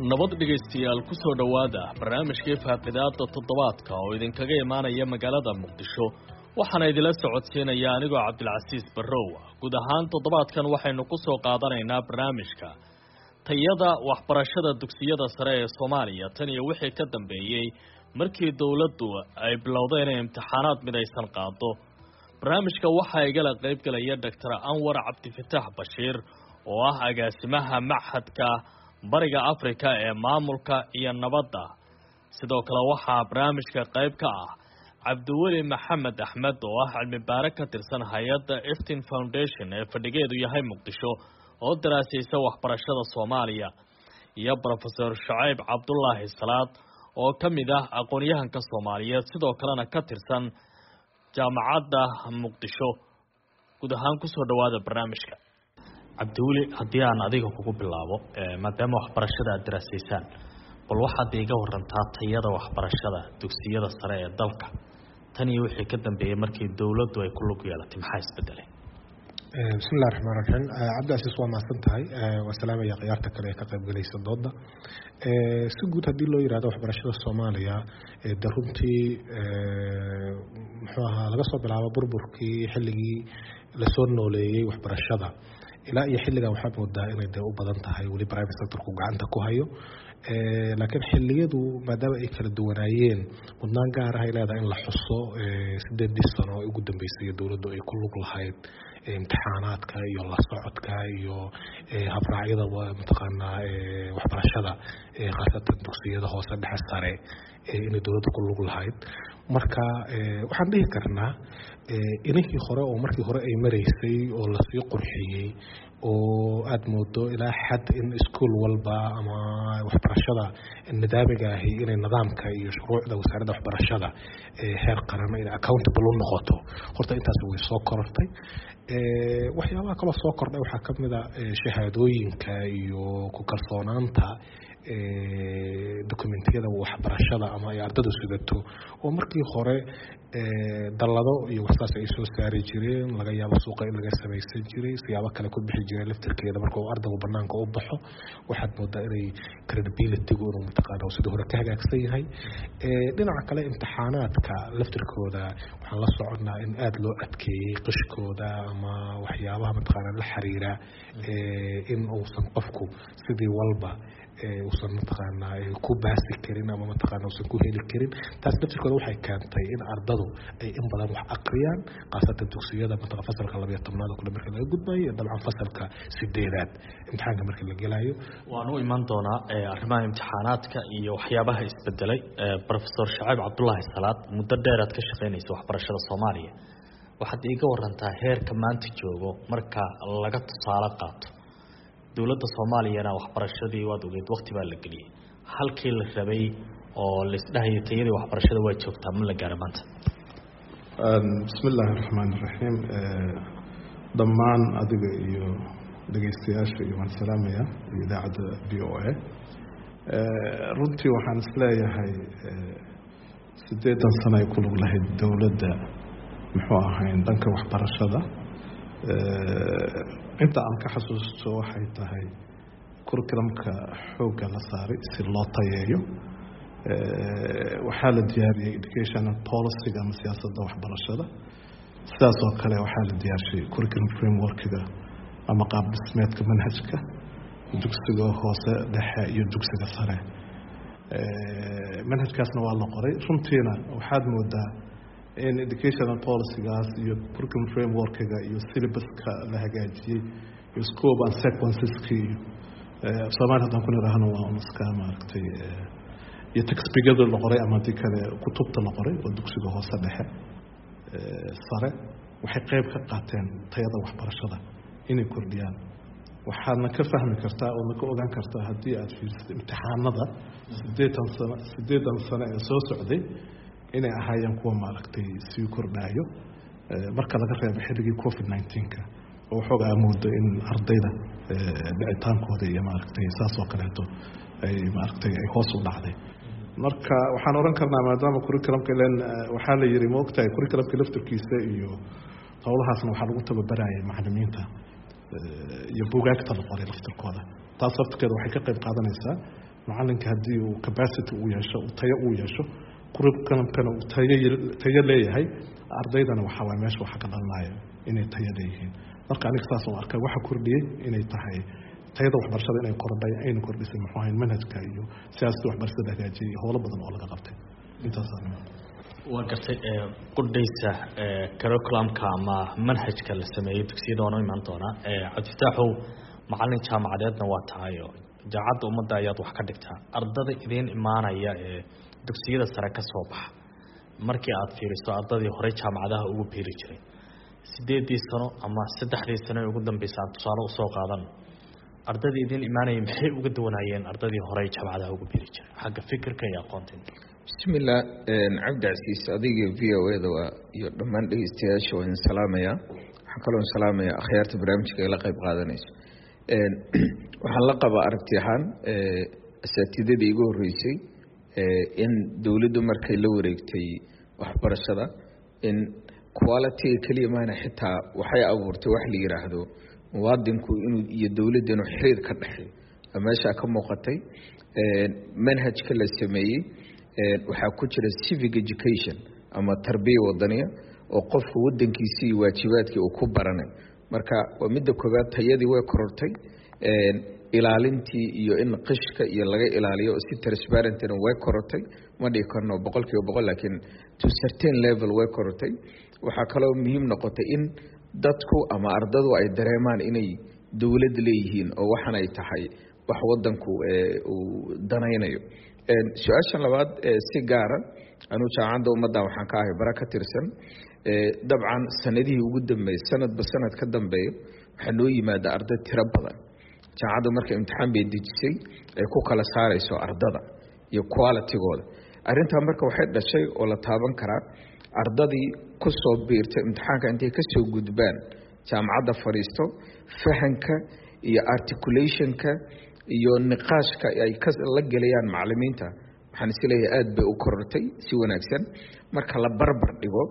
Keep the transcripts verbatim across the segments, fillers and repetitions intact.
nabad dhegaystayaal ku soo dhawaada barnaamijkii faaqidaada toddobaadka oo idinkaga imaanaya magaalada Muqdisho waxaana idila socodsiinaya anigoo Cabdilcasiis Barrow guud ahaan toddobaadkan waxaynu ku soo qaadanaynaa barnaamijka tayada waxbarashada dugsiyada sare ee Soomaaliya tan iyo wixii ka dambeeyay markii dawladdu ay bilowdeen imtixaanaad midaysan qaado barnaamijka waxa igala qayb galaya Doctor Anwar Cabdifataax Bashiir oo ah agaasimaha Machadka bariga Afrika ee maamulka iyo nabadda sidoo kale waxa barnaamijka qayb ka ah Cabdiweli Maxamed Axmed oo ah cilmi baare ka tirsan hay'adda Iftin Foundation ee fadhigeedu yahay Muqdisho oo daraasaysa waxbarashada Soomaaliya iyo Professor Shucayb Cabdullaahi Salaad oo kamid ah aqoon-yahanka Soomaaliyeed sidoo kalena ka tirsan jaamacadda Muqdisho guud ahaan ku soo dhawaada barnaamijka Cabdiweli haddii aan adiga kugu bilaabo maadaama waxbarashada aad daraasaysaan bal waxaad iga warantaa tayada waxbarashada dugsiyada sare ee dalka tan iyo wixii ka dambeeyay markii dawladdu ay ku lug yeelatay maxaa isbedelay bismillaahir rahmaanir rahiim Cabdilcasiis waa maasan tahay waa salaamaya ciyaarta kale ee ka qayb galaysa dooda si guud haddii loo yiraahdo waxbarashada Soomaaliya ee daruntii muxuu ahaa laga soo bilaabo burburkii xilligii la soo nooleeyay waxbarashada ilaa iyo xilligan waxaa moodaa inay dee u badan tahay weli private sectorku gacanta ku hayo laakiin xilliyadu maadaama ay kala duwanaayeen mudnaan gaar ah ay leedahay in la xuso sideedii sano oo ugu dambeysay dawladdu ay ku lug lahayd imtixaanaadka iyo la socodka iyo habraacyada mataqaanaa waxbarashada khaasatan dugsiyada hoose dhexe sare inay dawladdu ku lug lahayd marka waxaan dhihi karnaa inihii hore oo markii hore ay maraysay oo la sii qurxiyay oo aad moodo ilaa xad in iskuul walba ama waxbarashada nidaamiga ahi inay nidaamka iyo shuruucda wasaaradda waxbarashada heer qaran ay accountable u noqoto horta intaas way soo korortay waxyaabaha kale soo kordhay waxaa ka mid ah shahaadooyinka iyo ku kalsoonaanta dokumentiyada waxbarashada ama ay ardadu sidato oo markii hore dallado iyo waxsaas ay soo saari jireen laga yaabo suuqa in laga samaysan jiray siyaabo kale ku bixi jiray laftirkeeda marka uu ardaygu banaanka u baxo waxaad moodaa inay credibility-gu inuu mataqaana sidii hore ka hagaagsan yahay dhinaca kale imtixaanaadka laftirkooda waxaan la soconnaa in aada loo adkeeyey qishkooda ama waxyaabaha mataqaana la xiriira in uusan qofku sidii walba uusan mataqaanaa ku baasi karin ama mataqaana uusan ku heli karin taas laftirkooda waxay keentay in ardadu ay in badan wax aqriyaan khaasatan dugsiyada mataqaana fasalka laba iyo tobnaad kule marka laga gudbayo iyo dabcan fasalka sideedaad imtixaanka marka la gelayo waan u iman doonaa arrimaha imtixaanaadka iyo waxyaabaha isbedelay Professor Shucayb Cabdullaahi Salaad muddo dheer aad ka shaqeynayso waxbarashada Soomaaliya waxaad iga warantaa heerka maanta joogo marka laga tusaale qaato dawladda Soomaaliya waxbarashadii waad ogeed waqti baa la galiyay halkii la rabay oo la isdhahay tayada waxbarashada waa joogtaa ma la gaaro maanta bismillaahir rahmaanir rahiim dhammaan adiga iyo dhageystayaasha iyo waan salaamaya idaacadda B O A runtii waxaan isleeyahay sideetan sano ay ku lug lahayd dawladda muxuu ahayn dhanka waxbarashada inta aan ka xasuusto waxay tahay curriculumka xoogga la saaray si loo tayeeyo waxaa la diyaariyey educational policy ama siyaasadda waxbarashada sidaas oo kale waxaa la diyaarshay curriculum framework-ga ama qaab dhismeedka manhajka dugsiga hoose dhexe iyo dugsiga sare manhajkaasna waa la qoray runtiina waxaad moodaa in educational policy-gaas iyo curriculum framework-ga iyo syllabus-ka la hagaajiyey iyo scope and sequences-ki iyo Soomaali haddaan ku nidhaahno waa unaska maaragtay iyo textbook-yada la qoray ama haddii kale kutubta la qoray oo dugsiga hoose dhexe sare waxay qayb ka qaateen tayada waxbarashada inay kordhiyaan waxaadna ka fahmi kartaa oo ka ogaan kartaa haddii aad fiirisid imtixaanada sideetan sano sideetan sano ee soo socday inay ahaayeen kuwa maaragtay sii kordhayo marka laga reebo xilligii covid nineteen-ka oo waxoogaa moodo in ardayda dhicitaankooda iyo maaragtay saas oo kaleeto ay maaragtay ay hoos u dhacday marka waxaan oran karnaa maadaama curriculumka ileen waxaa la yiri ma ogtahay curriculumka laftirkiisa iyo howlahaasna waxaa lagu tababarayay macallimiinta iyo buugaagta la qoray laftirkooda taas laftirkeeda waxay ka qayb qaadanaysaa macalinka haddii uu capacity uu yeesho uu tayo uu yeesho curriculumkana uu tayo tayo leeyahay ardaydana waxaa waay meesha waxa ka dhalanaya inay tayo leeyihiin marka aniga saas oo arkay waxa kordhiyey inay tahay tayada waxbarashada inay kordhay ayna kordhisay muxuu ahayn manhajka iyo siyaasada waxbarashada hagaajiyay howlo badan oo laga qabtay intaas aan waa gartay qudhaysa curriculumka ama manhajka la sameeyay dugsiyada oo iman doona cabdifitaaxow macallin jaamacadeedna waa tahay jaamacadda ummadda ayaad wax ka dhigtaa ardada idin imaanaya ee dugsiyada sare ka soo baxa markii aad fiiriso ardadii hore jaamacadaha ugu biiri jiray sideedii sano ama saddexdii sano ugu dambeysay aan tusaale u soo qaadan ardadii idin imaanaya maxay uga duwanaayeen ardadii hore jaamacadaha ugu biiri jiray xagga fikirka iyo aqoonta bismillah cabdi casiis adiga v o a da iyo dhammaan dhegeystayaasha waan salaamaya waxaan kaloo salaamaya akhyaarta barnaamijka ay la qayb qaadanayso waxaan la qabaa aragti ahaan asaatidadii igu horeysay in dowladdu markay la wareegtay waxbarashada in quality kaliya maana xitaa waxay abuurtay wax la yiraahdo muwaadinku inuu iyo dowladda inuu xiriir ka dhaxeeyo meesha ka muuqatay manhajka la sameeyay waxaa ku jira civic education ama tarbiya wadaniya oo qofku wadankiisa iyo waajibaadkii uu ku baranay marka waa midda koobaad tayadii way korortay ilaalintii iyo in qishka iyo laga ilaaliyo si transparent way korortay ma dhigi karno boqolkiiba boqol laakiin to certain level way korortay waxaa kaloo muhiim noqotay in dadku ama ardadu ay dareemaan inay dowlad leeyihiin oo waxan ay tahay wax wadanku uu danaynayo su-aashan labaad si gaara anuu jaamacadda ummadda waxaan ka ahay bara ka tirsan dabcan sanadihii ugu dambeeyay sanadba sanad ka dambeeyo waxaa noo yimaada arday tiro badan jaamacadda marka imtixaan bay dejisay ay ku kala saarayso ardada iyo qualitygooda arrintaa marka waxay dhashay oo la taaban karaa ardadii ku soo biirtay imtixaanka intay ka soo gudbaan jaamacadda fadhiisto fahanka iyo articulationka iyo niqaashka ay ka la galayaan macallimiinta waxaan is leeyahay aad bay u korortay si wanaagsan marka la barbar dhigo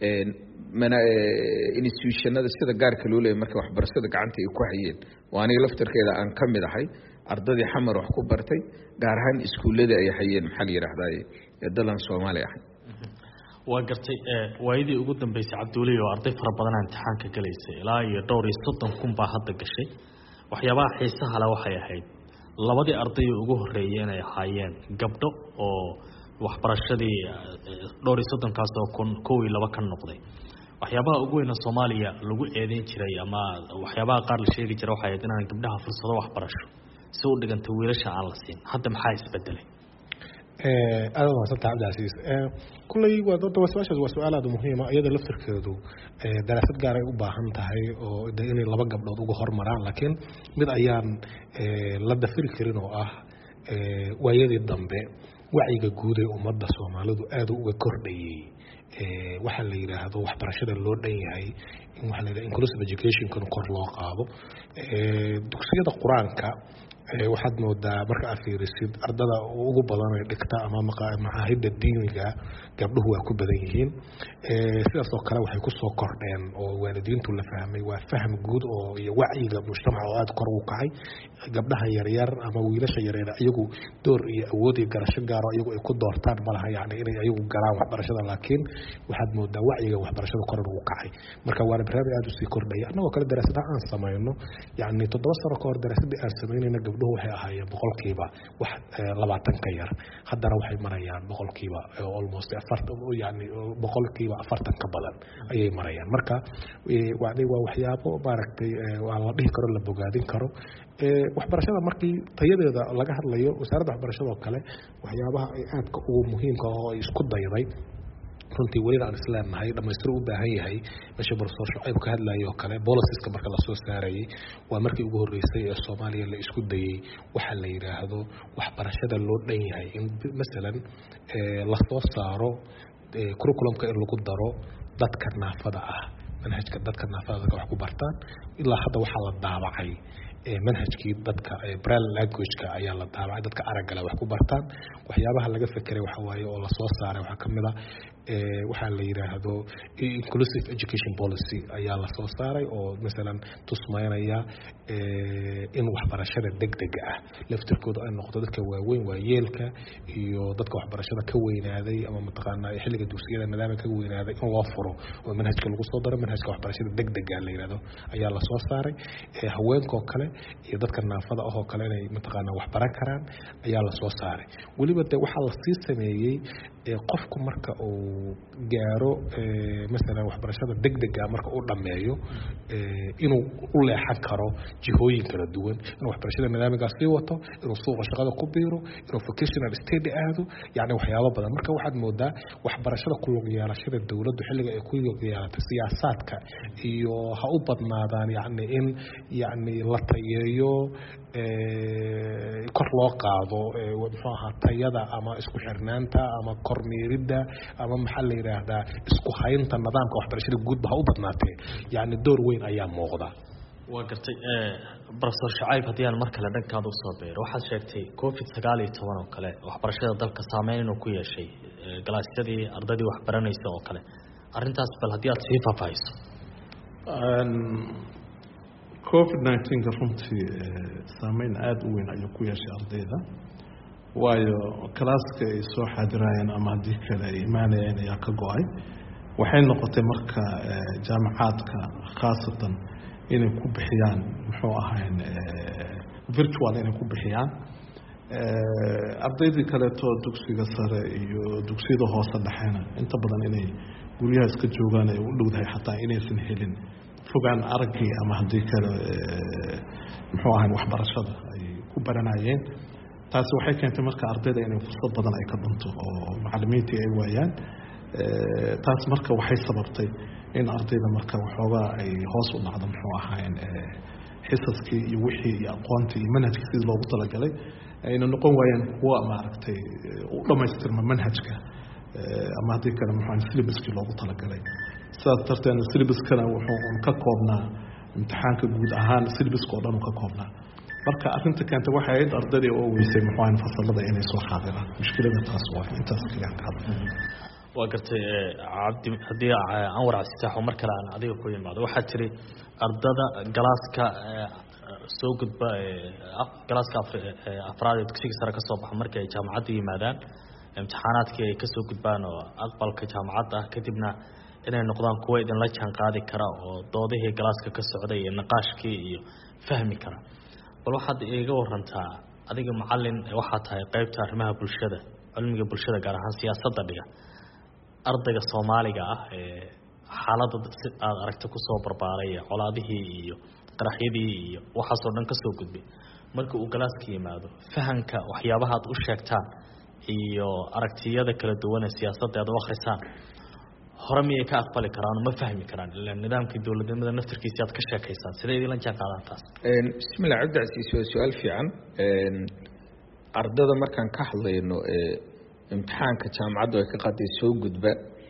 mana institutionada sida gaarka loo leeyahay marka waxbarashada gacanta ay ku hayeen waana laftarkeeda aan ka mid ahay ardadii xamar wax ku bartay gaar ahaan iskuullada ay hayeen maxaa la yiraahdaa ee dalan Soomaaliya ah waa gartay waayidii ugu dambeysay Cabduuli oo arday fara badan imtixaanka galeysay ilaa iyo dhowr iyo soddon kun baa hadda gashay waxyaabaha xiisaha leh waxay ahayd labadii arday ugu horeeyay inay ahaayeen gabdho oo waxbarashadii dhowr iyo soddon kaas oo kun kow iyo laba ka noqday waxyaabaha ugu weyn Soomaaliya lagu eedeyn jiray ama waxyaabaha qaar la sheegi jiray waxay ahayd in gabdhaha fursado waxbarasho si u dhiganta wiilasha aan la siin hadda maxaa isbedelay aad waa sabta Cabdi Casiis kulay waa dad waswaasha waa su'aal aad muhiim ah iyada laftirkeedu daraasad gaar ay u baahan tahay oo inay laba gabdhood ugu hormaraan laakiin mid ayaan la dafiri karin oo ah waayadii dambe wacyiga guud ee ummadda Soomaalidu aad uga kordhayay waxa la yiraahdo waxbarashada loo dhan yahay in waxa la yiraahdo inclusive education kan kor loo qaado dugsiyada quraanka waxaad moodaa marka aad fiirisid ardada ugu badan ee dhigta ama macaahidda diiniga gabdhuhu waa ku badan yihiin sidaas oo kale waxay ku soo kordheen oo waalidiintu la fahmay waa faham guud oo iyo wacyiga mujtamaca oo aad kor u kacay gabdhaha yaryar ama wiilasha yaryar iyagu door iyo awood iyo garasho gaar ah iyagu ay ku doortaan malaha yani inay iyagu galaan waxbarashada laakiin waxaad moodaa wacyiga waxbarashada kor u kacay marka waana barnaamij aad u sii kordhaya annagoo kale daraasadaha aan samayno yani toddoba sano ka hor daraasadii aan samaynayna gabdhuhu waxay ahaayeen boqolkiiba wax labaatan ka yar haddana waxay marayaan boqolkiiba almost afartan yani boqolkiiba afartan ka badan ayay marayaan marka waa waxyaabo maaragtay waa la dhihi karo la bogaadin karo waxbarashada markii tayadeeda laga hadlayo wasaaradda waxbarashada oo kale waxyaabaha ay aadka ugu muhiimka oo ay isku dayday runtii weli aan isleenahay dhamaystir u baahan yahay meesha professor Shucayb ka hadlayo kale policies-ka marka la soo saarayay waa markii ugu horeysay ee Soomaaliya la isku dayay waxa la yiraahdo waxbarashada loo dhan yahay in midalan la soo saaro curriculum-ka in lagu daro dadka naafada ah manhajka dadka naafada wax ku bartaan ilaa hadda waxa la daabacay manhajkii dadka braille language-ka ayaa la daabacay dadka aragga leh wax ku bartaan waxyaabaha laga fikiray waxa waaye oo la soo saaray waxa kamid ah waxaa la yiraahdo inclusive education policy ayaa la soo saaray oo midalan tusmeynaya in waxbarashada degdega ah laftirkooda ay noqdo dadka waaweyn waayeelka iyo dadka waxbarashada ka weynaaday ama mataqaanaa xilliga dugsiyada nidaamka ka weynaaday in loo furo oo manhajka lagu soo daro manhajka waxbarashada degdega la yiraahdo ayaa la soo saaray haweenka oo kale iyo dadka naafada ah oo kale inay mataqaanaa wax baran karaan ayaa la soo saaray waliba de waxa la sii sameeyay qofku marka uu gaaro midalan waxbarashada degdega marka uu dhameeyo inuu u leexan karo jihooyin kala duwan inuu waxbarashada nidaamka sii wato inuu suuqa shaqada ku biiro inuu vocational study aado yani waxyaabo badan marka waxaad moodaa waxbarashada ku lug yeelashada dawladdu xilliga ay ku lug yeelato siyaasadka iyo ha u badnaadaan yani in yani la tayeeyo kor loo qaado muxuu ahaa tayada ama isku xirnaanta ama kormeeridda ama maxaa la yiraahdaa isku haynta nidaamka waxbarashada guudba ha u badnaatee yani door weyn ayaa muuqda waa gartay professor Shacayb haddii aan mar kale dhankaada u soo beero waxaad sheegtay covid sagaal iyo toban oo kale waxbarashada dalka saameyn inuu ku yeeshay galaasyadii ardaydii wax baranaysa oo kale arrintaas bal haddii aad sii faahfaahiso covid nineteen ka runtii saameyn aada u weyn ayuu ku yeeshay ardayda waayo kalaaska ay soo xaadirayeen ama haddii kale ay imaanayeen ayaa ka go-ay waxay noqotay marka jaamacaadka khaasatan inay ku bixiyaan muxuu ahayn virtual inay ku bixiyaan ardaydii kaleeto dugsiga sare iyo dugsiyada hoose dhexeena inta badan inay guryaha iska joogaan ay u dhowdahay xataa inaysan helin fogaan araggii ama haddii kale muxuu ahayn waxbarashada ay ku baranayeen taasi waxay keentay marka ardayda inay fursad badan ay ka dhunto oo macallimiintii ay waayaan taas marka waxay sababtay in ardayda marka waxoogaa ay hoos u dhacdo muxuu ahayn xisaskii iyo wixii iyo aqoontii iyo manhajkii sidii loogu talagalay ayna noqon waayeen kuwa maaragtay u dhammaystirma manhajka ama haddii kale muxuu ahayn syllabuskii loogu talagalay sidaas darteed syllabuskana wuxuu ka koobnaa imtixaanka guud ahaan syllabuska oo dhan uu ka koobnaa marka arrinta keenta waxay ahayd ardayda oo weysay muxuu ahayn fasalada inay soo xaadiraan mushkilada taas waa intaas kaliyan ka hadlay waa gartay cabdi haddii anwar cabdisaax mar kale aan adiga ku yimaado waxaad tiri ardada galaaska soo gudba galaaska afraad ee dugsiga sare ka soo baxa markii ay jaamacadda yimaadaan imtixaanaadkii ay ka soo gudbaan oo aqbalka jaamacadda ah kadibna inay noqdaan kuwa idinla jaan qaadi kara oo doodihii galaaska ka socday iyo niqaashkii iyo fahmi kara bal waxaad iiga warantaa adiga macallin waxaa tahay qaybta arrimaha bulshada cilmiga bulshada gaar ahaan siyaasadda dhiga ardayga Soomaaliga ah ee xaaladda aad aragtay ku soo barbaaray colaadihii iyo qaraxyadii iyo waxa soo dhan ka soo gudbay marka uu galaaska yimaado fahanka waxyaabaha aad u sheegtaan iyo aragtiyada kala duwan ee siyaasadda aad u akhrisaan hore miyay ka aqbali karaan ma fahmi karaan ilaa nidaamka dawladnimada naftirkiisa aad ka sheekaysaan sidee idin la jaan qaadaan taas een bismillah cabdicasiis waa su'aal fiican een ardada markaan ka hadlayno ee imtixaanka jaamacadda ay ka qaatay soo gudba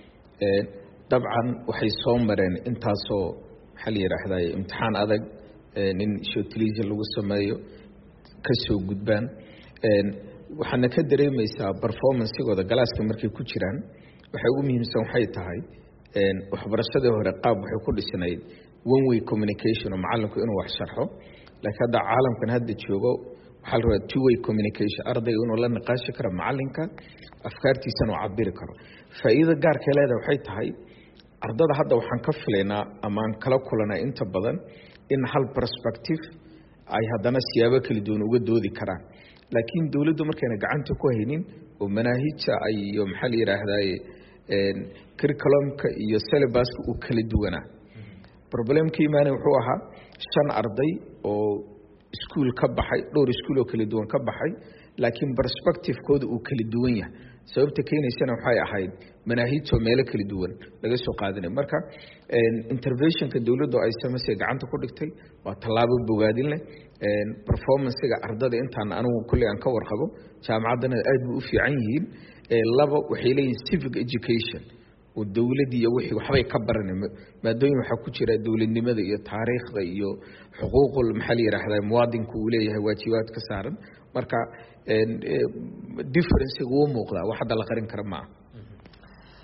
ee dabcan waxay soo mareen intaasoo waxa la yiraahdaa imtixaan adag in shortlist lagu sameeyo ka soo gudbaan een waxaana ka dareemaysaa performance-gooda galaaska markay ku jiraan waxay ugu muhiimsan waxay tahay een waxbarashada hore qaab waxay ku dhisnayd one way communication oo macalinku inuu wax sharxo laakiin hadda caalamkan hadda joogo waxa la rabaa two way communication ardayga inuu la niqaashi karo macalinka afkaartiisana uu cabiri karo faa'iido gaarka leedahay waxay tahay ardada hadda waxaan ka filaynaa ama aan kala kulanaa inta badan in hal perspective ay haddana siyaabo kala duwan uga doodi karaan laakiin dawladdu markayna gacanta ku haynin oo manaahijta ay iyo maxaa la yiraahdaa een curriculumka iyo syllabuska uu kala duwanaa problemka imaanay wuxuu ahaa shan arday oo iskuul ka baxay dhowr iskuul oo kala duwan ka baxay laakiin perspective-kooda uu kala duwan yahay sababta keenaysana waxay ahayd manaahijta meelo kala duwan laga soo qaadanay marka een interventionka dawladdu ay samaysay gacanta ku dhigtay waa tallaabo bogaadin leh een performance-ga ardada intaan anigu kulli aan ka warqabo jaamacaddana aad buu u fiican yihiin ee laba waxay leeyihiin civic education oo dawladda iyo wixii waxbay ka baranay maadooyin waxa ku jira dawladnimada iyo taariikhda iyo xuquuqul maxal yiraahdaa muwaadinku uu leeyahay waajibaad ka saaran marka een difference uu muuqda wax hadda la qarin karo ma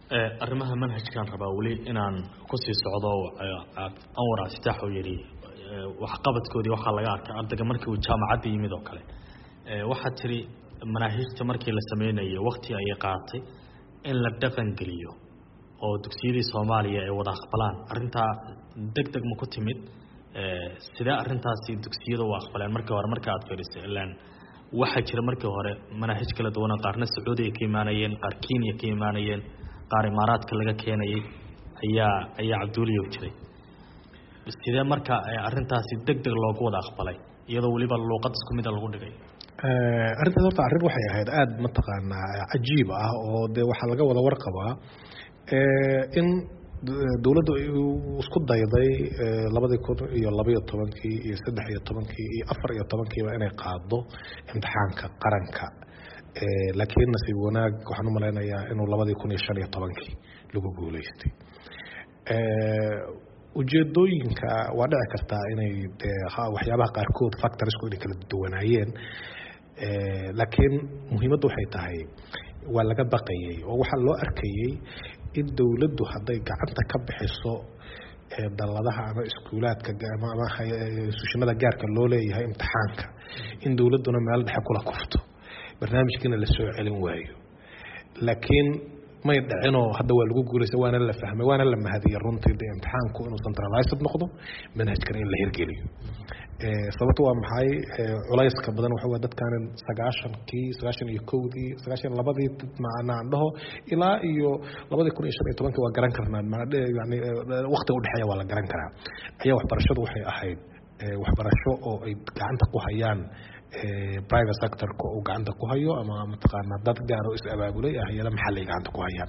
arrimaha manhajkan rabaa weli inaan ku sii socdo Anwar Cabditax oo yiri waxqabadkoodii waxa laga arkay ardayga markii uu jaamacadda yimid oo kale waxa tiri manhajta markii la sameeyay waqti ay qaatay in la dhaqan geliyo oo dugsiyada Soomaaliya ay wada aqbalaan arinta degdeg ma ku timid sida arintaasi dugsiyada waa aqbalaan markii hore marka aad fiirisay ilaan waxa jira markii hore manhaj kala duwan qaarna Sacuudiga ka imaanayeen qaar Kenya ka imaanayeen qaar Imaaraadka laga keenayay ayaa ayaa Cabduliyo jiray sida marka arintaasi degdeg loogu wada aqbalay iyadoo waliba luqad isku mid ah lagu dhigay ee arintaas horta arrin waxay ahayd aad ma taqaanaa cajiib ah oo de waxa laga wada warqabaa ee in dawladdu isku dayday labada kun iyo laba iyo tobankii iyo saddex iyo tobankii iyo afar iyo tobankii inay qaado imtixaanka qaranka ee laakiin nasiib wanaag waxaan u maleynayaa inuu labada kun iyo shan iyo tobankii lagu guuleystay ee ujeedooyinka waa dhici kartaa inay waxyaabaha qaarkood factors ku kala duwanaayeen ee laakiin muhiimaddu waxay tahay waa laga baqayay oo waxa loo arkayay in dawladdu haday gacanta ka bixiso ee daladaha ama iskuulaadka ama ama suushimada gaarka loo leeyahay imtixaanka in dawladduna meel dhexe kula kufto barnaamijkina la soo celin waayo laakiin may dhacino hadda waa lagu guuleysay waana la fahmay waana la mahadiyay runtii imtixaanku inuu centralized noqdo manhajkan in la hirgeliyo ee sababtu waa maxay culayska badan waxa waa dadkan sagaashan kii sagaashan iyo kow dii sagaashan iyo laba dii macnaan dhaho ilaa iyo labada kun iyo shan iyo toban waa garan karnaa macna yani waqti u dhaxeeya waa la garan karaa ayaa waxbarashadu waxay ahayd waxbarasho oo ay gacanta ku hayaan ee private sector ko uu gacanta ku hayo ama mataqaana dad gaar oo is abaabulay ah iyada maxalliga gacanta ku hayaan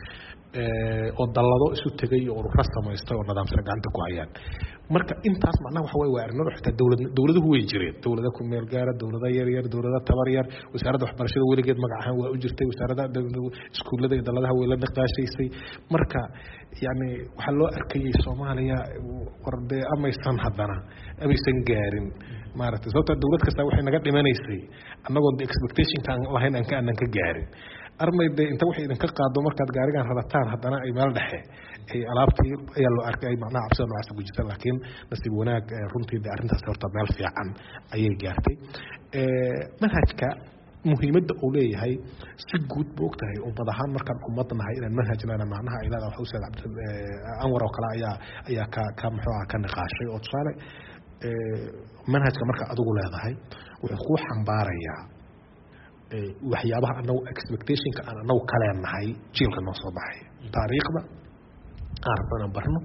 ee oo dalado isu tagay oo urur samaystay oo nidaamsan gacanta ku hayaan marka intaas macnaha waxa way waarnado xitaa dawlad dawladuhu way jireen dawlada ku meel gaar dawlada yar yar dawlada tabar yar wasaaradda waxbarashada weligeed magac ahaan waa u jirtay wasaaradda iskuulada iyo daladaha way la dhaqaashaysay marka yani waxa loo arkayay Soomaaliya warde amaysan hadana amaysan gaarin maaragtay sababta dawlad kasta waxay naga dhimanaysay annagoo expectation kan lahayn aan ka aan ka gaarin armayde inta wax idin ka qaado markaad gaarigan radataan hadana ay meel dhexe ay alaabtii ayaa loo arkay macnaha cabsida noocaas ku jirta laakiin nasiib wanaag runtii arrintaas horta meel fiican ayay gaartay ee manhajka muhiimadda uu leeyahay si guud buu ogtahay ummad ahaan markaan ummad nahay inaan manhajnana macnaha ilaa waxa uu saad cabdi Anwar oo kale ayaa ayaa ka ka muxuu ka niqaashay oo tusaale ee manhajka marka adigu leedahay wuxuu ku xambaarayaa ee waxyaabaha anagu expectation-ka aan anagu kale nahay jiilka noo soo baxay taariikhda aan barno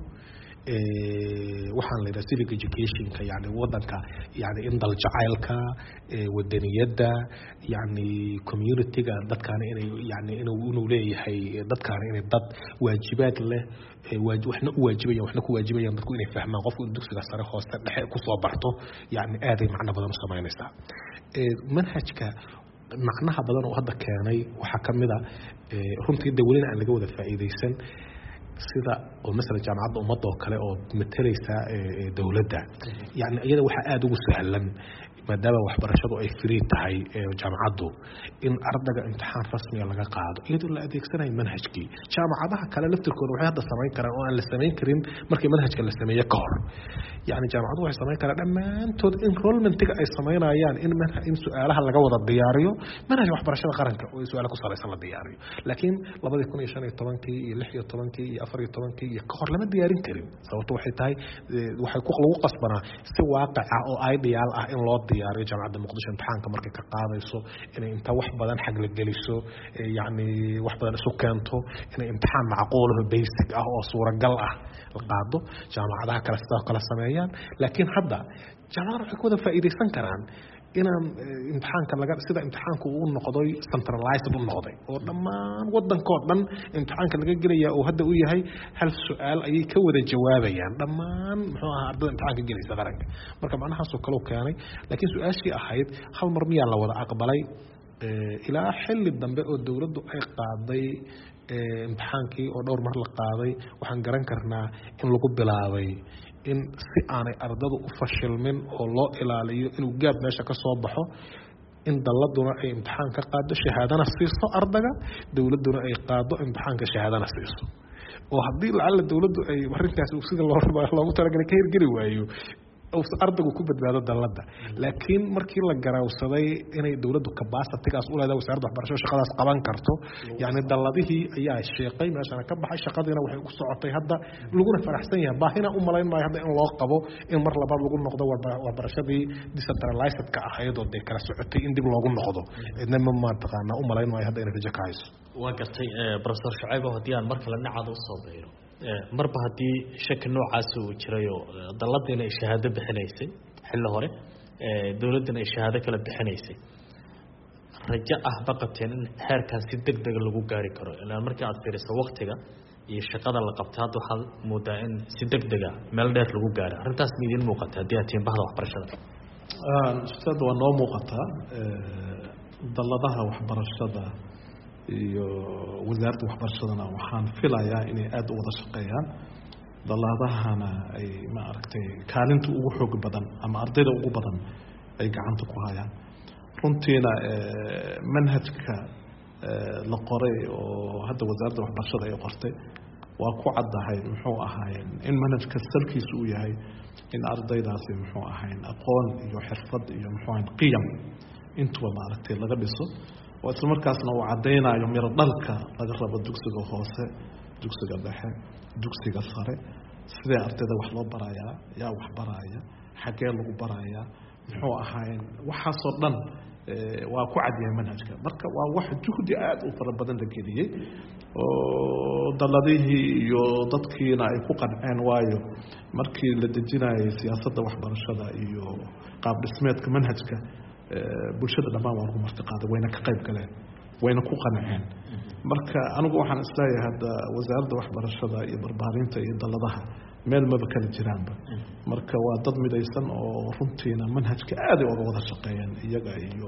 ee waxaan leeyahay civic education-ka yani wadanka yani in dal jacaylka ee wadaniyada yani community-ga dadkaan inay yani inuu inuu leeyahay dadkaan inay dad waajibaad leh ee waxna u waajibayaan waxna ku waajibayaan dadku inay fahmaan qofku dugsiga sare hoose dhexe ku soo barto yani aad ay macna badan u sameynaysaa ee manhajka macnaha badan oo hadda keenay waxa kamida ee runtii dawladna aan laga wada faa'iideysan sida oo mesela jaamacadda ummadda oo kale oo matalaysa ee dawladda yani iyada waxa aad ugu sahlan maadaama waxbarashadu ay free tahay ee jaamacaddu in ardayga imtixaan rasmi ah laga qaado iyadoo la adeegsanayo manhajkii jaamacadaha kale laftirkooda waxay hadda sameyn karaan oo aan la sameyn karin markii manhajka la sameeyo ka hor yani jaamacadu waxay sameyn karaan dhammaantood enrollment-ga ay sameynayaan in manhaj in su'aalaha laga wada diyaariyo manhaj waxbarashada qaranka oo su'aalaha ku salaysan la diyaariyo laakiin labada kun iyo shan iyo tobankii iyo lix iyo tobankii iyo afar iyo tobankii iyo ka hor lama diyaarin karin sababtu waxay tahay waxay ku lagu qasbanaa si waaqic ah oo ideal ah in loo diyaariyo jaamacadda Muqdisho imtixaanka markay ka qaadayso inay inta wax badan xag la geliso yani wax badan isu keento inay imtixaan macquul ah basic ah oo suuragal ah la qaado jaamacadaha kala sidoo kala sameeyaan laakiin hadda jaamacadaha waxay ku wada faa'iideysan karaan inaan imtixaanka laga sida imtixaanku uu noqday centralized uu noqday oo dhammaan wadanka oo dhan imtixaanka laga gelaya oo hadda uu yahay hal su'aal ayay ka wada jawaabayaan dhammaan muxuu ahaa ardayda imtixaanka gelaysa qaranka marka macnahaas oo kale uu keenay laakiin su'aashii ahayd hal mar miyaa la wada aqbalay ilaa xilli dambe oo dawladdu ay qaaday imtixaankii oo dhowr mar la qaaday waxaan garan karnaa in lagu bilaabay in si aanay ardadu u fashilmin oo loo ilaaliyo inuu gaab meesha ka soo baxo in dalladuna ay imtixaan ka qaado shahaadana siiso ardayga dowladuna ay qaado imtixaanka shahaadana siiso oo haddii lacala dowladdu ay arrintaas sida loogu talagalay ka hirgeli waayo ardaygu ku badbaado dalladda laakiin markii la garaawsaday inay dowladdu capacity-gaas u leedahay wasaaradda waxbarashada shaqadaas qaban karto yacni dalladihii ayaa sheeqay meeshana ka baxay shaqadiina waxay ku socotay hadda laguna faraxsan yahay baahina u malayn maayo hadda in loo qabo in mar labaad lagu noqdo waxbarashadii decentralized-ka ahayd oo dee kala socotay in dib loogu noqdo cidna ma mataqaanaa u malayn maayo hadda inay rajo ka hayso waa gartay professor Shucayb haddii aan mar kale nacad u soo beero marba haddii shaki noocaas uu jirayo dalladina ay shahaado bixinaysay xilli hore dowladana ay shahaado kala bixinaysay rajo ah baqateen in heerkan si degdeg lagu gaari karo ilaa markii aad fiiriso waqtiga iyo shaqada la qabtay hadda waxaad moodaa in si degdeg ah meel dheer lagu gaaro arrintaas ma idin muuqata haddii aad tihiin bahda waxbarashada ustaad waa noo muuqataa dalladaha waxbarashada iyo wasaaradda waxbarashadana waxaan filayaa inay aad u wada shaqeeyaan dalladahana ay ma aragtay kaalinta ugu xoog badan ama ardayda ugu badan ay gacanta ku hayaan runtiina manhajka la qoray oo hadda wasaaradda waxbarashada ay qortay waa ku caddahay muxuu ahaayeen in manhajka salkiisu uu yahay in ardaydaasi muxuu ahayn aqoon iyo xirfad iyo muxuu ahayn qiyam intuba maaragtay laga dhiso oo isla markaasna uu caddaynayo miro dhalka laga rabo dugsiga hoose dugsiga dhexe dugsiga sare sidee ardayda wax loo barayaa yaa wax baraya xaggee lagu barayaa muxuu ahayn waxaasoo dhan waa ku cadyahay manhajka marka waa wax juhdi aad u fara badan la geliyey oo dalladihii iyo dadkiina ay ku qanceen waayo markii la dejinayay siyaasadda waxbarashada iyo qaab dhismeedka manhajka bulshada dhammaan waa lagu martiqaaday wayna ka qayb galeen wayna ku qanceen marka anigu waxaan isleeyahay hadda wasaaradda waxbarashada iyo barbaarinta iyo dalladaha meel maba kala jiraanba marka waa dad midaysan oo runtiina manhajka aad ay uga wada shaqeeyeen iyaga iyo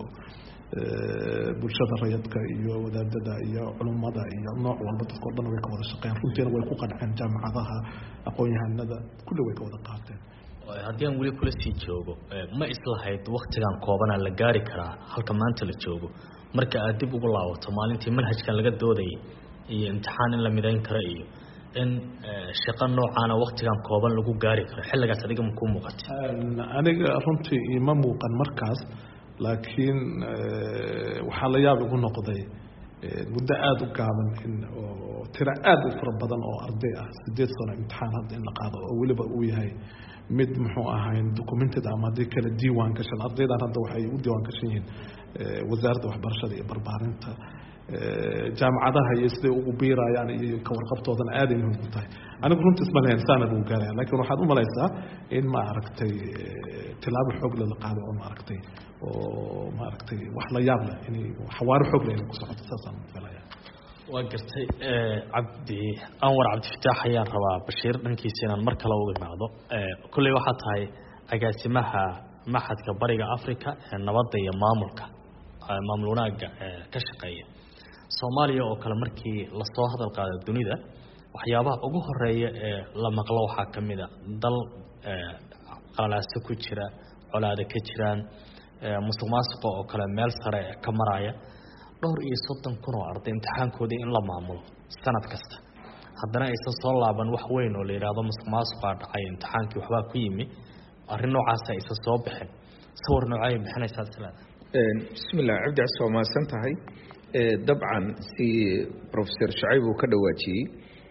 bulshada rayadka iyo wadaadada iyo culummada iyo nooc walba dadka oo dhan way ka wada shaqeeyeen runtiina way ku qanceen jaamacadaha aqoon-yahanada kulli way ka wada qaateen haddii aan weli kula sii joogo ma islahayd waktigan koobanaa la gaari karaa halka maanta la joogo marka aad dib ugu laabato maalintii manhajkan laga doodayay iyo imtixaan in la midayn karo iyo in shaqo noocaana waktigan kooban lagu gaari karo xilligaas adiga ma kuu muuqatay aniga runtii ima muuqan markaas laakiin waxaa la yaab igu noqday muddo aada u gaaban in oo tiro aada u fara badan oo arday ah sideed sano imtixaan hadda in la qaado oo weliba uu yahay mid muxuu ahayn documented ama haddii kale diiwaan gashan ardaydan hadda waxay u diiwaan gashan yihiin wasaaradda waxbarashada iyo barbaarinta jaamacadaha iyo siday ugu biirayaan iyo ka warqabtoodana aaday muhiim u tahay anigu runtiis ma lahayn saana lagu gaaraya laakiin waxaad u malaysaa in ma aragtay tilaabo xoog leh la qaado oo ma aragtay oo ma aragtay wax la yaab leh inay xawaaro xoog leh inay ku socoto saasaan filayaa waa gartay cabdi anwar cabdifataax ayaan rabaa bashiir dhankiisa inaan mar kale uga imaado kolley waxaa tahay agaasimaha maxadka bariga africa ee nabadda iyo maamulka maamul wanaagga ka shaqeeya soomaaliya oo kale markii lasoo hadal qaado dunida waxyaabaha ugu horeeya ee la maqlo waxaa ka mid a dal qalaaso ku jira colaada ka jiraan musuq maasuqa oo kale meel sare ka maraya dhowr iyo soddon kun oo arday imtixaankoodii in la maamulo sanad kasta haddana aysan soo laaban wax weyn oo la yidhaahdo musuq maasuqaa dhacay imtixaankii waxbaa ku yimi arrin noocaasa aysan soo bixin sawir noocay bixinaysaa islaada bismillah cabdi cas waa mahadsan tahay dabcan si professor Shucayb uu ka dhawaajiyey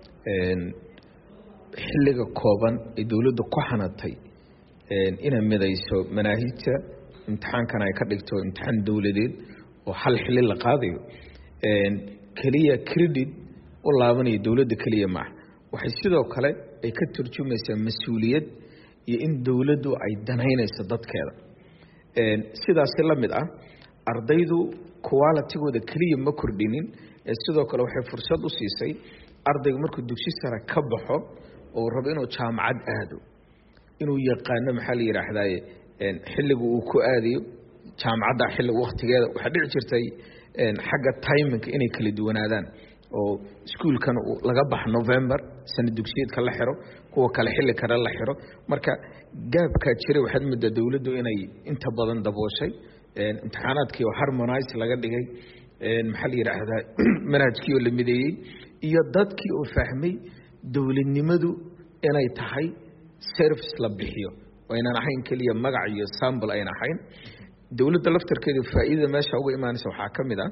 xilliga kooban ee dowladda ku xanatay inay midayso manaahijta imtixaankan ay ka dhigto imtixaan dowladeed oo hal xilli la qaadayo keliya credit u laabanaya dowladda keliya maaha waxay sidoo kale ay ka turjumaysaa mas-uuliyad iyo in dowladdu ay danaynayso dadkeeda sidaasi la mid ah ardaydu qualitigooda keliya ma kordhinin ee sidoo kale waxay fursad u siisay ardayga markuu dugsi sare ka baxo oo rabo inuu jaamacad aado inuu yaqaano maxaa la yidhaahdaye xilliga uu ku aadayo jaamacadda xilliga waqtigeeda waxaa dhici jirtay xagga timingka inay kala duwanaadaan oo iskuulkan laga baxo November sana dugsiyeedka la xiro kuwa kale xilli kale la xiro marka gaabka jiray waxaad muddo dawladdu inay inta badan dabooshay imtixaanaadkii oo harmonize laga dhigay maxaa la yidhaahdaa manhajkii oo la mideeyey iyo dadkii oo fahmay dowladnimadu inay tahay service la bixiyo oo aynan ahayn keliya magac iyo sample aynan ahayn dowladda laftarkeedu faa'iidada meesha uga imaanaysa waxaa ka mid ah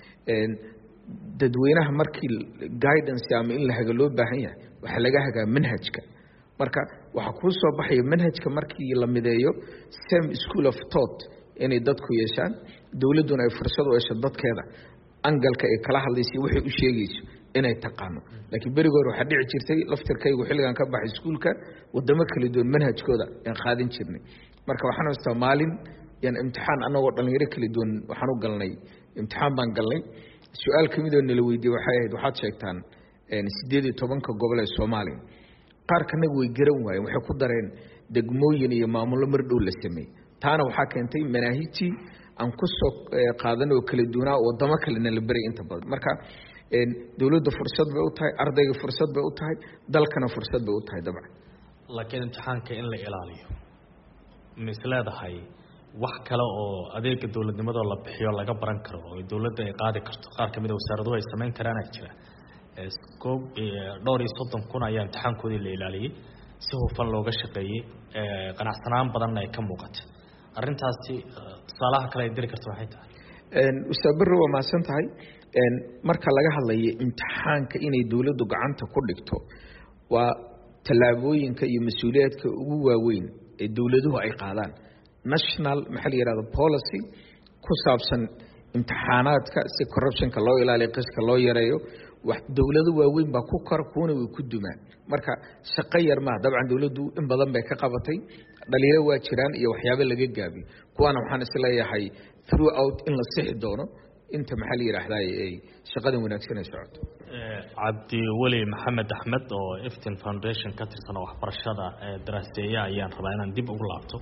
dadweynaha markii guidance ama in la haga loo baahan yahay waxaa laga hagaa manhajka marka waxaa kuu soo baxaya manhajka markii la mideeyo same school of thought inay dadku yeeshaan dowladduna ay fursad u hesho dadkeeda angalka ay kala hadlaysa waxay u sheegayso inay taqaano laakiin beriga hore waxaa dhici jirtay laftarkaygu xilligan ka baxay iskuulka wadamo kala duwan manhajkooda aan qaadin jirnay marka waxaan haystaa maalin yan imtixaan anagoo dhalinyaro kala duwan waxaan u galnay imtixaan baan galnay su-aal ka midoo nala weydiiyey waxay ahayd waxaad sheegtaan sideed iyo tobanka gobol ee soomaaliya qaar kanaga way garan waayeen waxay ku dareen degmooyin iyo maamullo mar dhow la sameeyey taana waxaa keentay manaahijtii aan ku soo qaadan oo kala duwanaa wadamo kalena la beray inta badan marka dowladda fursad bay u tahay ardayga fursad bay u tahay dalkana fursad bay u tahay dabcan laakiin imtixaanka in la ilaaliyo ma is leedahay wax kale oo adeega dowladnimada la bixiyo laga baran karo oo dowladda ay qaadi karto qaar kamid ah wasaaraduhu ay sameyn karaan ay jira scoop dhowr iyo soddon kun ayaa imtixaankoodii la ilaaliyey si hufan looga shaqeeyey qanacsanaan badanna ay ka muuqatay arrintaasi tusaalaha kale ay diri karto waxay tahay ustaad barre waa mahadsan tahay marka laga hadlayo imtixaanka inay dowladdu gacanta ku dhigto waa tallaabooyinka iyo mas-uuliyaadka ugu waaweyn ee dowladuhu ay qaadaan national maxaa la yidhahda policy ku saabsan imtixaanaadka si corruptionka loo ilaaliyo qiska loo yareeyo wax dowlado waaweyn baa ku kor kuwana way ku dumaan marka shaqo yar maaha dabcan dowladdu in badan bay ka qabatay dhaliilo waa jiraan iyo waxyaabo laga gaabiyo kuwaana waxaan isleeyahay throughout in la sixi doono inta maxaa la yidhaahdaa ay shaqadan wanaagsan ay socoto cabdi weli maxamed axmed oo iftin foundation ka tirsan waxbarashada daraaseeya ayaan rabaa inaan dib ugu laabto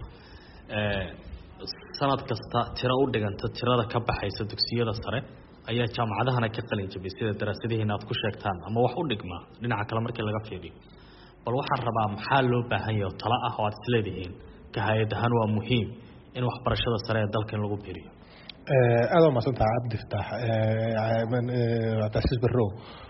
sanad kasta tiro u dhiganta tirada ka baxaysa dugsiyada sare ayaa jaamacadahana ka qalin jabiyay sida daraasadihiina aad ku sheegtaan ama wax u dhigmaa dhinaca kale markii laga fiiriyo bal waxaan rabaa maxaa loo baahan yahay oo talo ah oo aad isleedihiin ka hay-ad ahaan waa muhiim in waxbarashada sare ee dalka in lagu biiriyo aada waa mahadsantaha cabdi fataax cabdicasiis barrow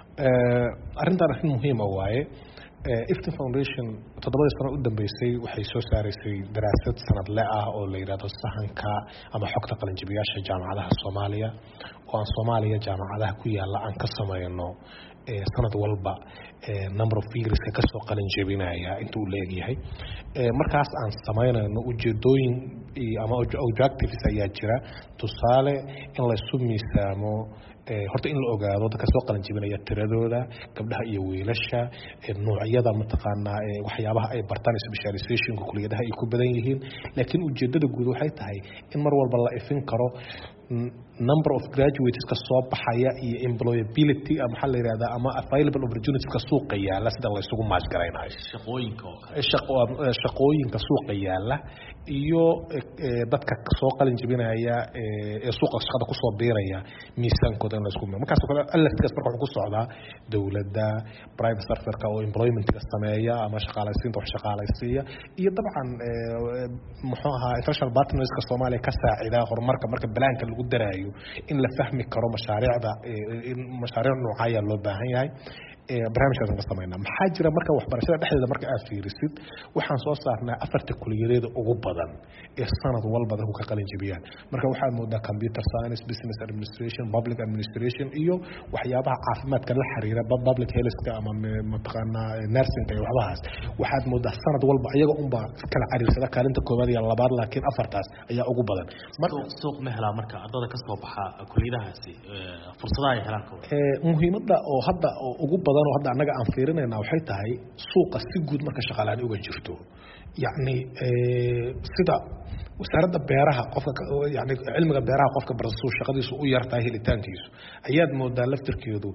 arrintan arrin muhiima waaye iftin foundation toddobadii sano u dambeysay waxay soo saaraysay daraasad sanadle ah oo la yidhahdo sahanka ama xogta qalinjibiyaasha jaamacadaha soomaaliya oo aan soomaaliya jaamacadaha ku yaalla aan ka samayno sanad walba number of figurska kasoo qalinjebinaya inta uu leegyahay markaas aan samaynayno ujeedooyin ama objectives ayaa jira tusaale in laysu miisaamo horta in la ogaado dadka soo qalin jebinaya tiradooda gabdhaha iyo wiilasha noocyada mataqaanaa waxyaabaha ay bartaan specializationka kuliyadaha ay ku badan yihiin laakiin ujeedada guud waxay tahay in mar walba la ifin karo number of graduates ka soo baxaya iyo employability ama waxa la yiraahdaa ama available opportunities ka suuqa yaala sida la isugu maas garaynayo shaqooyinka shaqooyinka suuqa yaala iyo dadka soo qalin jebinaya ee suuqa shaqada ku soo biiraya miisaankooda in la isku markaas oo kale alladkaas marka wuxuu ku socdaa dawladda private sector-ka oo employment-ka sameeya ama shaqaalaysiinta wax shaqaalaysiiya iyo dabcan muxuu ahaa international partners-ka Soomaaliya ka saacida horumarka marka balaanka lagu daraayo in la fahmi karo mashaariicda in mashaariic noocaya loo baahan yahay barnaamijkaas ka sameynaa maxaa jira marka waxbarashada dhexdeeda marka aad fiirisid waxaan soo saarnaa afarta kuliyadeeda ugu badan ee sanad walba dadku ka qalin jebiyaan marka waxaa moodaa computer science business administration public administration iyo waxyaabaha caafimaadka la xiriira public health ama mataqaanaa nursing iyo waxbahaas waxaad moodaa sanad walba iyaga unba kala cariirsada kaalinta koowaad iyo labaad laakiin afartaas ayaa ugu badan suuq ma helaa marka ardada ka soo baxa kuliyadahaasi fursadaha ay helaan muhiimadda oo hadda ugu badan oo hadda anaga aan fiirinayna waxay tahay suuqa si guud marka shaqalaan uga jirto yacni sida wasaaradda beeraha qofka yani cilmiga beeraha qofka barasuu shaqadiisu u yartahay helitaankiisu ayaad moodaa laftirkeedu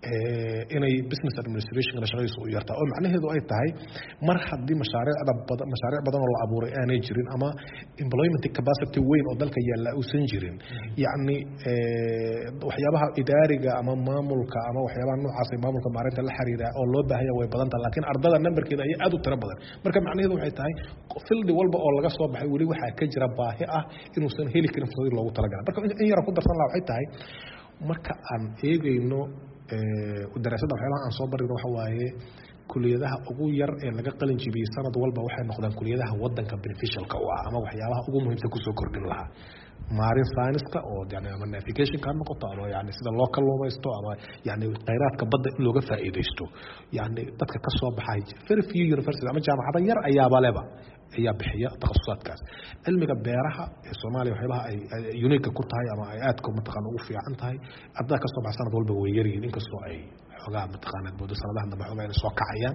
inay business administration shaqadiisu u yartahay oo macnaheedu ay tahay mar haddii mashaariicda badan mashaariic badan oo la abuuray aanay jirin ama employment capacity weyn oo dalka yaalla uusan jirin yacni waxyaabaha idaariga ama maamulka ama waxyaabaha noocaas ee maamulka maareynta la xiriira oo loo baahan yahay way badan tahay laakiin ardada numberkeeda ayaa aad u tiro badan marka macnaheedu waxay tahay fildi walba oo laga soo baxay weli waxaa ka jira baahi ah inuusan heli karin fursadii loogu talagalay marka in yara ku darsan lahaa waxay tahay marka aan eegayno daraasadda waxyaalaha aan soo barino waxa waaye kuliyadaha ugu yar ee laga qalin jibiyey sanad walba waxay noqdaan kuliyadaha wadanka beneficialka u ah ama waxyaabaha ugu muhiimsan kusoo kordhin lahaa maarin science-ka oo yani ama navigation ka noqoto ama yani sida loo kalluumaysto ama yani kheyraadka badda in looga faa'iidaysto yani dadka ka soo baxay very few university ama jaamacado yar ayaaba leba ayaa bixiya takhasusaadkaas cilmiga beeraha ee Soomaaliya waxyaabaha ay unique ku tahay ama ay aad ka mataqaan ugu fiican tahay ardayda ka soo baxay sanad walba way yar yihiin inkastoo ay xogaa mataqaan muddo sanadahan dambe xogaa inay soo kacayaan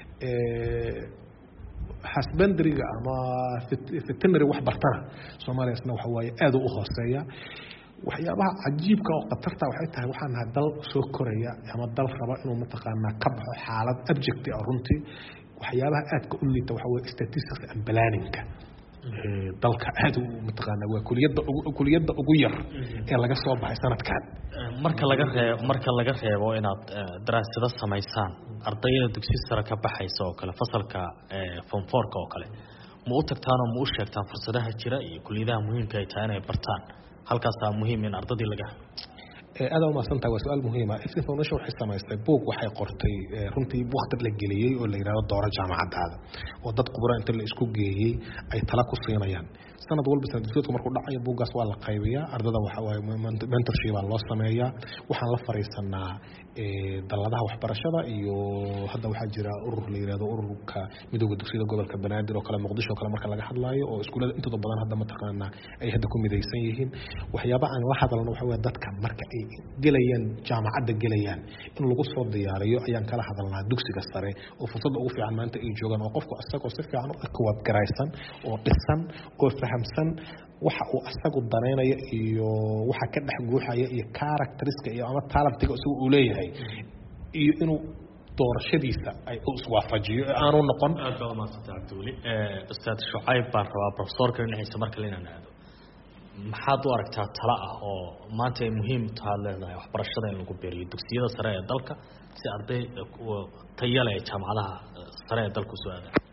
ee hasbandriga ama veterinary wax bartana Soomaaliya isna waxa waaye aad u hooseeya waxyaabaha cajiibka oo qatarta waxay tahay waxaan nahay dal soo koraya ama dal raba inuu mataqaan ka baxo xaalad abject ah runtii waxyaabaha aad ka u liita waxa weeye statistics and planning dalka aad u mataqaan waa kuliyada kuliyada ugu yar ee laga soo baxay sanadkan marka laga reebo marka laga reebo inaad daraasado sameysaan ardayda dugsi sare ka baxaysa oo kale fasalka form four ka oo kale ma u tagtaan oo ma u sheegtaan fursadaha jira iyo kuliyadaha muhiimka ay tahay inay bartaan halkaas aa muhiim in ardadii laga aad u maasanta waa su'aal muhiim ah if information waxay samaystay book waxay qortay runtii waqti la geliyay oo la yiraahdo dooro jaamacadaada oo dad khubaro inta la isku geeyay ay tala ku siinayaan sanad walba sanadkiiba markuu dhacayo buugaas waa la qaybiyaa ardada waxa waaye mentorship loo sameeyaa waxaan la fariisanaa ee daladaha waxbarashada iyo hadda waxa jira urur la yiraahdo ururka midowga dugsiyada gobolka Banaadir oo kale Muqdisho kale marka laga hadlaayo oo iskuulada intooda badan hadda ma taqaana ay hadda ku midaysan yihiin waxyaabaha aan la hadalno waxa weeye dadka marka ay gelayaan jaamacadda gelayaan in lagu soo diyaariyo ayaan kala hadalnaa dugsiga sare oo fursad ugu fiican maanta ay joogaan oo qofku asagoo si fiican u kawad garaysan oo dhisan oo fahamsan waxa uu asagu danaynayo iyo waxa ka dhex guuxaya iyo characteristics iyo ama talentiga uu u leeyahay iyo inuu doorashadiisa ay u iswaafajiyo aanu noqon aad baa maasanta Abduuli ee ustaad Shucayb baan rabaa professorka inaysa marka la inaado maxaad u aragtaa tala ah oo maanta ay muhiim tahay leedahay waxbarashada in lagu beeriyo dugsiyada sare ee dalka si arday tayo leh jaamacadaha sare ee dalku soo aadaan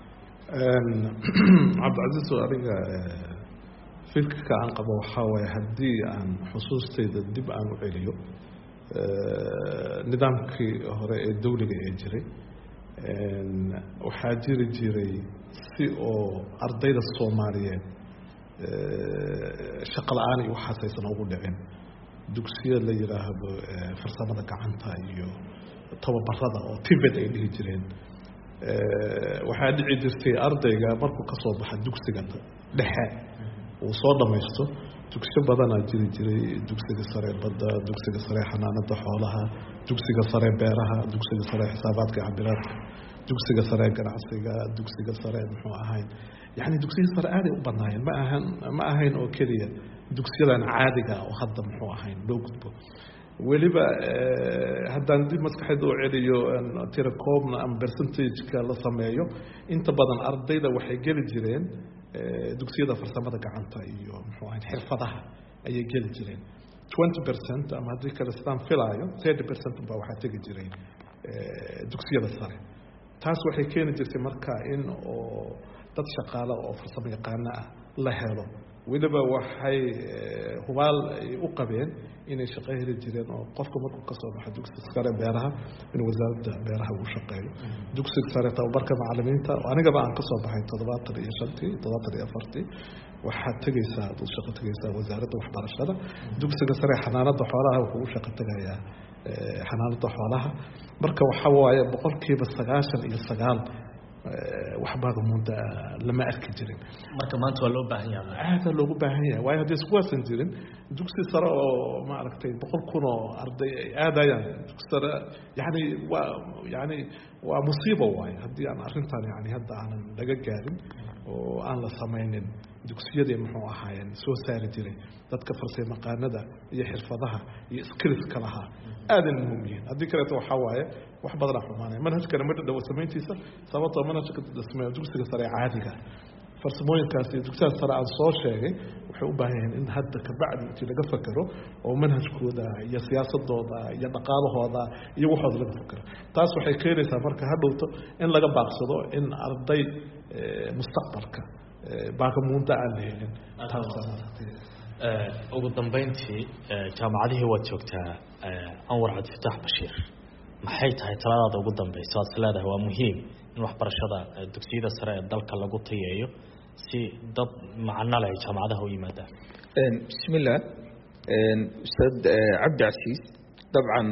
Cabdulaziz adiga fikirka aan qabo waxa way hadii aan xusuustayda dib aan u celiyo nidaamkii hore ee dawliga ee jiray waxaa jiri jiray si oo ardayda Soomaaliyeed shaqo la'aan iyo waxaasaysan ugu dhicin dugsiyo la yiraahdo farsamada gacanta iyo tababarada oo tibet ay dhihi jireen waxaa dhici jirtay ardayga markuu ka soo baxay dugsiga dhexe uu soo dhamaysto dugsiyo badan ayaa jiri jiray dugsiga sare badda dugsiga sare xanaanada xoolaha dugsiga sare beeraha dugsiga sare xisaabaadka cabiraadka dugsiga sare ganacsiga dugsiga sare muxuu ahayn يعني دكتور صار عادي وبناين ما أهن ما أهين أو كذي دكتور أنا عادي أو خد محو أهين لو كتبه واللي بقى هذا عندي مسك حدو عليو أن تركوب أم برسنتيج كلا سمايو أنت بدن أرضي ده وحجل جيرين دكتور ده فرصة ماذا كعنتا إيو محو أهين حرفضها أي جل جيرين twenty percent أما هذي كرستان فلايو thirty percent بواحد تيجي جيرين دكتور ده صار تاس وحي كان جرسي مركا إن أو dad shaqaale oo farsamo yaqaan ah la helo waliba waxay hubaal u qabeen inay shaqo heli jireen oo qofka markuu ka soo baxay dugsiga sare beeraha in wasaaradda beeraha uu shaqeeyo dugsiga sare tababarka macallimiinta aniga baan ka soo baxay toddobaatan iyo shan toddobaatan iyo afar waxaa tagaysaa dad shaqo tagaysaa wasaaradda waxbarashada dugsiga sare xanaanada xoolaha wuxuu shaqo tagayaa xanaanada xoolaha marka waxa waaye boqolkiiba sagaashan iyo sagaal waxbaad mudda lama arki jirin marka maanta waa loo baahan yahay aad loogu baahan yahay way hadii isku wasan jirin dugsi sare oo ma aragtay boqol kun oo arday aadayaan dugsi sare yani waa yani waa musiibo way hadii aan arintan yani hadda aan laga gaarin oo aan la sameeynin dugsiyada muxuu ahaayeen soo saari jiray dadka farsamo yaqaanada iyo xirfadaha iyo skills kalaha aadan muhiim hadii kale waxa waaye wax badan xumaanay manhajka ma dhaw sameyntiisa sababtoo manhajka dhismaha dugsiga sare caadiga farsamooyinkaas iyo dugsiyaas sare aan soo sheegay waxay u baahan yihiin in hadda kabacdi intii laga fakero oo manhajkooda iyo siyaasadooda iyo dhaqaalahooda iyo waxooda laga fakero taas waxay keenaysaa marka hadhowto in laga baaqsado in arday mustaqbalka baagamuunda aan la helin ugu dambeyntii jaamacadihii waad joogtaa Anwar Cabdifatax Bashiir maxay tahay taladaada ugu dambeysa waad leedahay waa muhiim in waxbarashada dugsiyada sare ee dalka lagu tayeeyo si dad macna leh jaamacadaha u yimaadaan bismillah ustaad Cabdi Casiis dabcan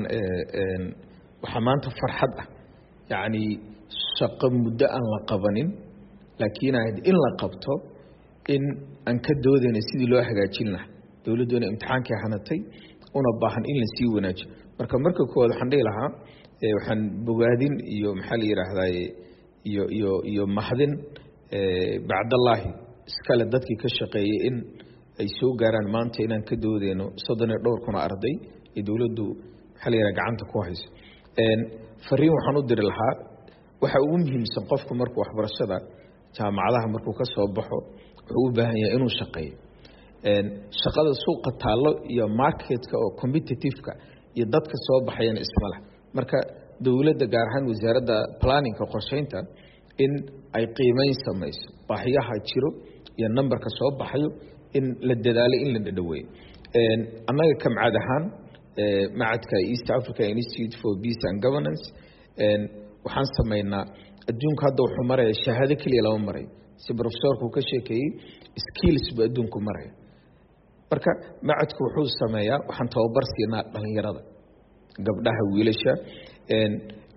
waxa maanta farxad ah yaani shaqo muddo aan la qabanin laakiin in la qabto in aan ka doodayna sidii loo hagaajin lahaa dawladuna imtixaankii hanatay una baahan in la sii wanaajiyo marka marka koowaad waxaan dhihi lahaa waxaan bogaadin iyo maxaa la yiraahdaa iyo iyo iyo mahadin bacdallahi iskale dadkii ka shaqeeyay in ay soo gaaraan maanta inaan ka doodayno soddon iyo dhowr kun arday ee dawladdu maxaa la yiraahdaa gacanta ku hayso een fariin waxaan u diri lahaa waxa ugu muhiimsan qofku markuu waxbarashada jaamacadaha markuu ka soo baxo wuxuu u baahan yahay inuu shaqeeyo een shaqada suuqa taalo iyo marketka oo competitive-ka iyo dadka soo baxayaan ismala marka dawladda gaar ahaan wasaaradda planning-ka qorsheynta in ay qiimeyn samayso baahiyaha jiro iyo numberka soo baxayo in la dadaalo in la dhaweeyo een annaga kamcad ahaan ee macadka East Africa Institute for Peace and Governance een waxaan sameynaa adduunka hadda wuxuu maray shahaado kaliya laba maray si professorku ka sheekay skills ba adduunku maray marka macadku wuxuu sameeyaa waxaan tababar siinaa dhalinyarada gabdhaha wiilasha een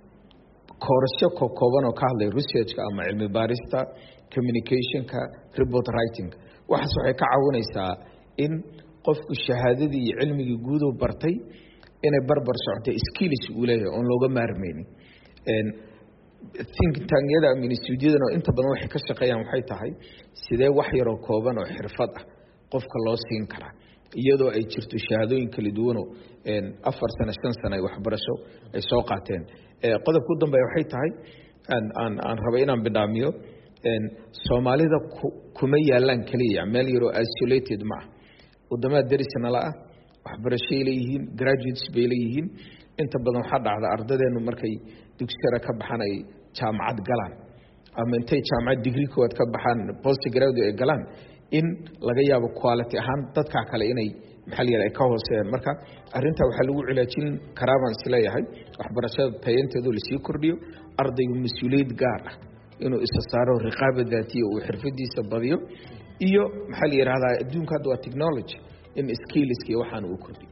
koorsho kooban oo ka hadlay research ama cilmi baarista communication-ka report writing waxaas waxay ka caawinaysaa in qofku shahaadadii iyo cilmigii guud uu bartay inay barbar socotay skills uu leeyahay oo looga maarmeynin een think tangyada ama institute-yada inta badan waxay ka shaqeeyaan waxay tahay sidee wax yar oo kooban oo xirfad ah qofka loo siin karaa iyadoo ay jirto shahaadooyin kala duwan oo een afar sano shan sano ay waxbarasho ay soo qaateen ee qodobka u dambeeya waxay tahay aan aan aan rabo inaan bidhaamiyo een Soomaalida kuma yaalaan kaliya meel yar oo isolated ma wadamada derisna la ah waxbarasho leeyihiin graduates bay leeyihiin inta badan waxa dhacda ardadeenu markay dugsiga ka baxaan ay jaamacad galaan ama intay jaamacad degree kood ka baxaan post graduate ay galaan in laga yaabo quality ahaan dadka kale inay maxal yar ay ka hooseeyaan marka arinta waxa lagu cilaajin karaaban sileeyahay waxbarashada tayanteedu la sii kordhiyo ardaygu mas'uuliyad gaar ah inuu isa saaro riqaabad daatiyo oo xirfadiisa badiyo iyo maxal yiraahdaa adduunka hadda waa technology in skills-kii waxaan uu kordhiyo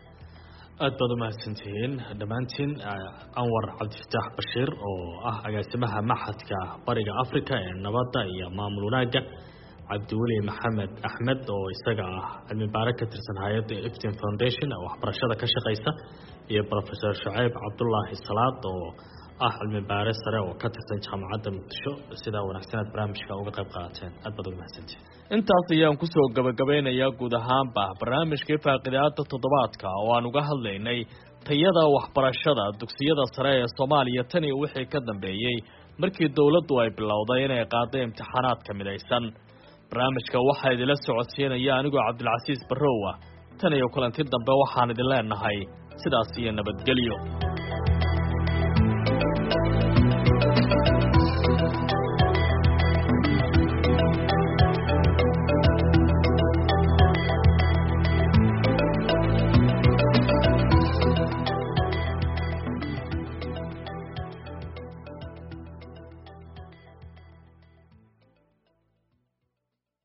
aad baad u mahadsantihiin dhammaantiin Anwar Cabdifatax Bashiir oo ah agaasimaha maxadka bariga Afrika ee nabadda iyo maamul wanaagga Cabdiweli Maxamed Axmed oo isaga ah cilmi baare ka tirsan hay'adda Iftin Foundation oo waxbarashada ka shaqeysa iyo Professor Shucayb Cabdullaahi Salaad oo ah cilmi baare sare oo ka tirsan jaamacadda Muqdisho sida wanaagsan barnaamijka uga qayb qaateen aad baad u mahadsantihiin intaas ayaan ku soo gabagabeynayaa guud ahaanba barnaamijka faaqidaada toddobaadka oo aan uga hadlaynay tayada waxbarashada dugsiyada sare ee Soomaaliya tan iyo wixii ka dambeeyay markii dawladdu ay bilowday inay qaado imtixaanaadka midaysan barnaamijka waxa idin socodsiinaya anigoo Cabdilcasiis Barrow tan iyo kulanti dambe waxaan idin leenahay sidaas iyo nabadgelyo.